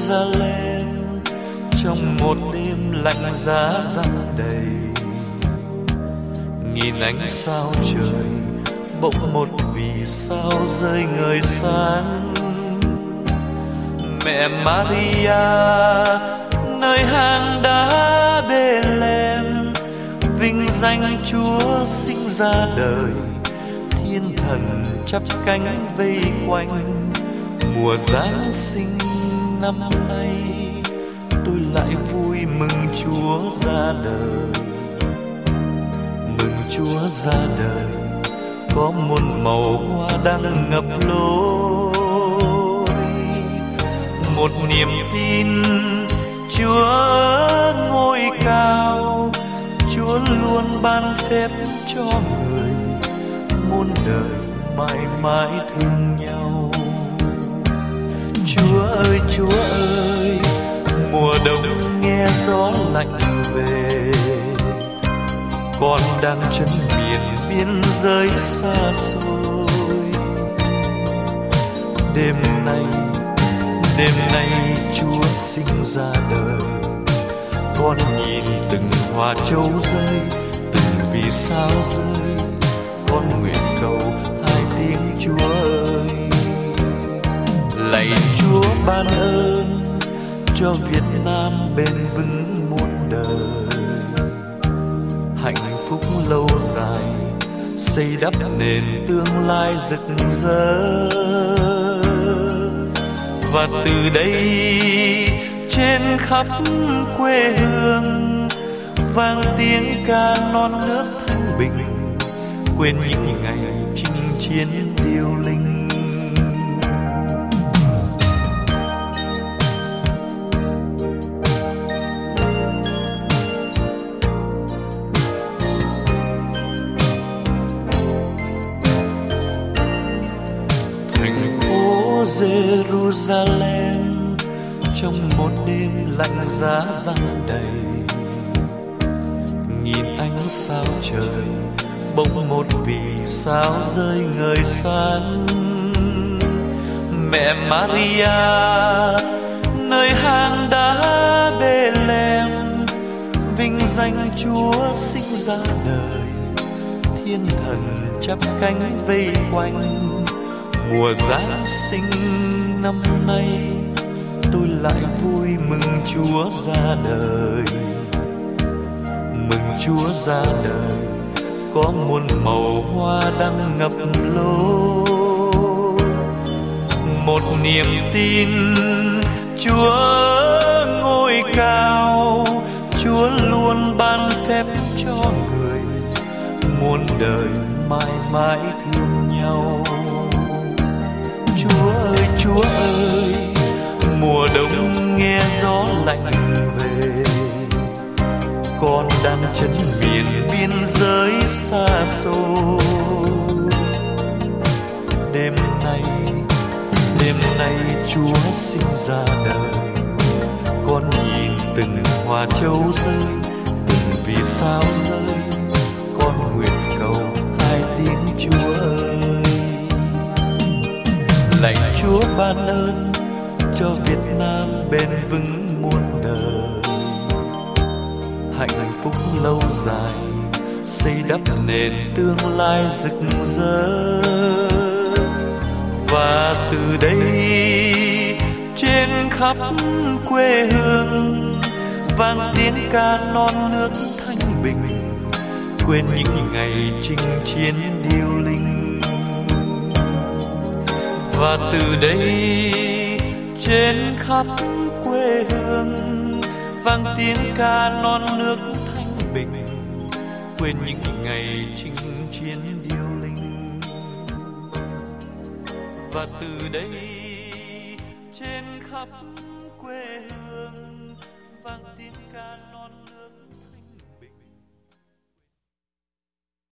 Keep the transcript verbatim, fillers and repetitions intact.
Jerusalem trong một đêm lạnh giá răng đầy. Nghìn ánh sao trời bỗng một vì sao rơi ngời sáng. Mẹ Maria nơi hang đá Bethlehem, vinh danh Chúa sinh ra đời. Thiên thần chắp cánh vây quanh, mùa Giáng sinh năm nay tôi lại vui mừng Chúa ra đời. Mừng Chúa ra đời có muôn màu hoa đang ngập lối. Một niềm tin Chúa ngôi cao, Chúa luôn ban phép cho người, muôn đời mãi mãi thương nhau. Chúa ơi Chúa ơi, mùa đông nghe gió lạnh về, con đang chân miền biên giới xa xôi. Đêm nay, đêm nay Chúa sinh ra đời, con nhìn từng hoa châu rơi, từng vì sao rơi, con nguyện cầu hai tiếng Chúa ơi. Lạy Chúa ban ơn cho Việt Nam bền vững muôn đời, hạnh phúc lâu dài xây đắp nền tương lai rực rỡ. Và từ đây trên khắp quê hương vang tiếng ca non nước thanh bình, quên những ngày chinh chiến điêu linh. Thành phố Jerusalem trong một đêm lạnh giá răng đầy, nghìn ánh sao trời bỗng một vì sao rơi ngời sáng. Mẹ Maria nơi hang đá Bethlehem, vinh danh Chúa sinh ra đời. Thiên thần chắp cánh vây quanh, mùa Giáng sinh năm nay tôi lại vui mừng Chúa ra đời. Mừng Chúa ra đời có muôn màu hoa đang ngập lối. Một niềm tin Chúa ngôi cao, Chúa luôn ban phép cho người, muôn đời mãi mãi thương nhau. Chúa ơi Chúa ơi, mùa đông nghe gió lạnh về, con đang chân miền biên giới xa xôi. Đêm nay, đêm nay Chúa sinh ra đời, con nhìn từng hoa châu rơi, từng vì sao rơi, con nguyện cầu hai tiếng Chúa ơi. Lạy Chúa ban ơn cho Việt Nam bền vững muôn đời, hạnh phúc lâu dài xây đắp nền tương lai rực rỡ. Và từ đây trên khắp quê hương vang tiếng ca non nước thanh bình, quên những ngày chinh chiến điêu linh. Và từ đây trên khắp quê hương vang tiếng ca non nước thanh bình, quên những ngày chinh chiến điêu linh. Và từ đây trên khắp